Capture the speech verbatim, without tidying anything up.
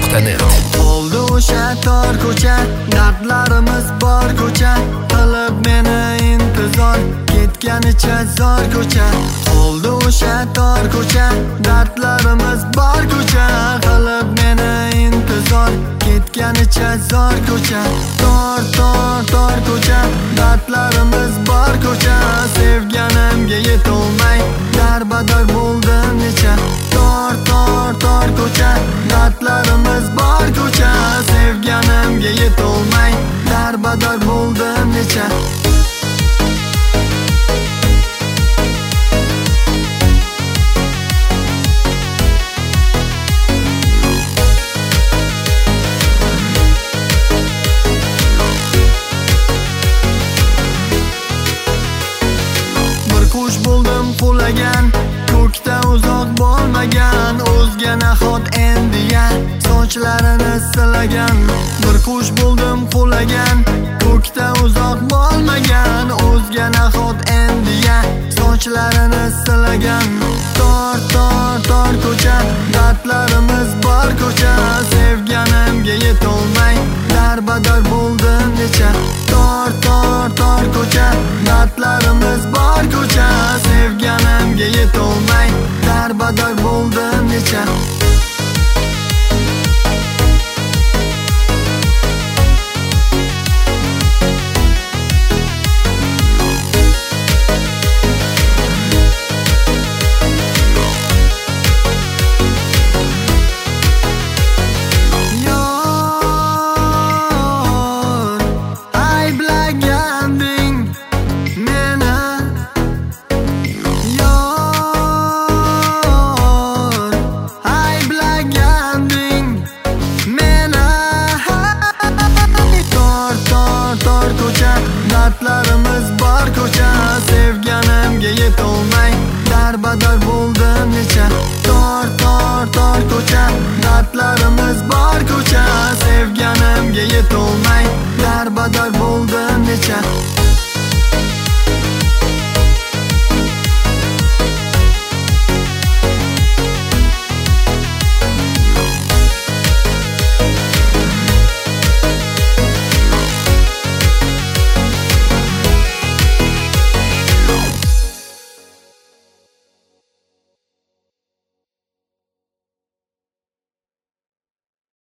nuqta net. Oldi o'sha tor ko'cha, dardlarimiz bor ko'cha, qilib meni intizor, ketganicha zor ko'cha. Oldi o'sha tor ko'cha, dardlarimiz bor ko'cha, qilib meni intizor, ketganicha zor ko'cha. Tor tor tor ko'cha, dardlarimiz bor ko'cha, sevganimga yetolmay darbadar bo'ldim necha. Tor tor tor ko'cha, dardlarimiz bor ko'cha, sevganimga yetolmay darbadar bo'ldim necha. Qush bo'ldim qulagan, ko'kda uzoq bo'lmagan, o'zga nahot endiya sochlarini silagan. Bir qush bo'ldim qulagan, ko'kda uzoq bo'lmagan, o'zga nahot endiya sochlarini silagan. Tor tor tor ko'cha, dardlarimiz bor ko'cha, sevganimga yetolmay darbadar bo'ldim necha. Tor tor tor ko'cha, dardlarimiz bor ko'cha, sevganimga yetolmay darbadar bo'ldim necha. Dardlarimiz bor ko'cha, sevganimga yetolmay darbadar bo'ldim necha. Tor tor tor ko'cha, dardlarimiz bor ko'cha, sevganimga yetolmay darbadar bo'ldim necha.